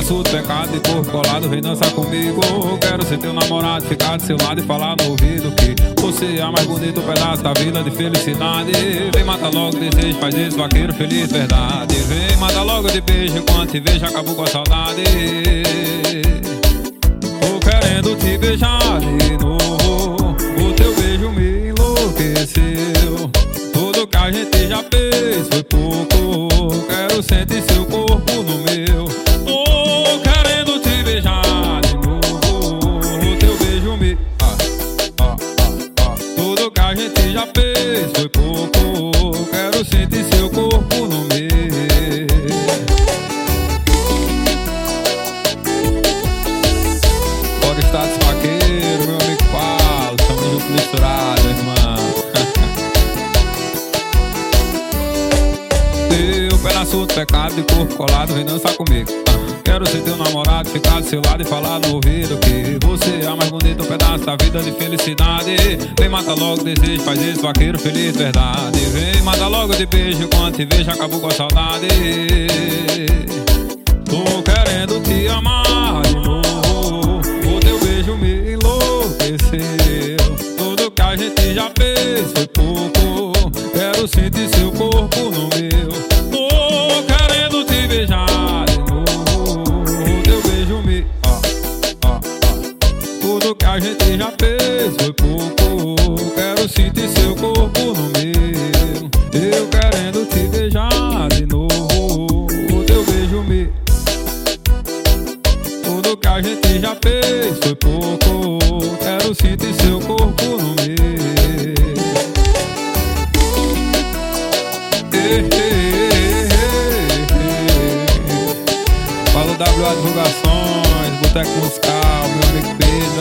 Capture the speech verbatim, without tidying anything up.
pedaço do pecado de corpo colado, vem dançar comigo. Quero ser teu namorado, ficar do seu lado e falar no ouvido que você é a mais bonito pedaço da vida de felicidade. Vem, mata logo desejo, faz isso, vaqueiro feliz, verdade. Vem, mata logo de beijo, enquanto te vejo acabou com a saudade. Tô querendo te beijar de novo, o teu beijo me enlouqueceu. Tudo que a gente já fez foi pouco, quero sentir seu corpo no meu. Tô querendo te beijar de novo, o teu beijo me... Ah, ah, ah, ah. Tudo que a gente já fez foi pouco, quero sentir seu corpo no meu. Pode estar desfaqueiro, meu amigo Paulo, estamos juntos misturados, irmão. Teu pedaço do pecado de corpo colado, vem dançar comigo. Quero ser teu namorado, ficar do seu lado e falar no ouvido que você é a mais bonita pedaço da vida de felicidade. Vem, mata logo desejo, faz isso, vaqueiro feliz, verdade. Vem, mata logo de beijo, quando te vejo acabou com a saudade. Tô querendo te amar de novo, o teu beijo me enlouqueceu. Tudo que a gente já fez foi pouco, quero sentir seu corpo no meu. Tô querendo te beijar de novo, o teu beijo me... Ah, ah, ah. Tudo que a gente já fez foi pouco, quero sentir seu corpo no meu. Eu querendo te beijar de novo, o teu beijo me... Tudo que a gente já fez foi pouco, quero sentir seu corpo no meu. Ei, ei, ei, ei. Fala o W A Divulgações, Boteco Musical, meu amigo Pedro.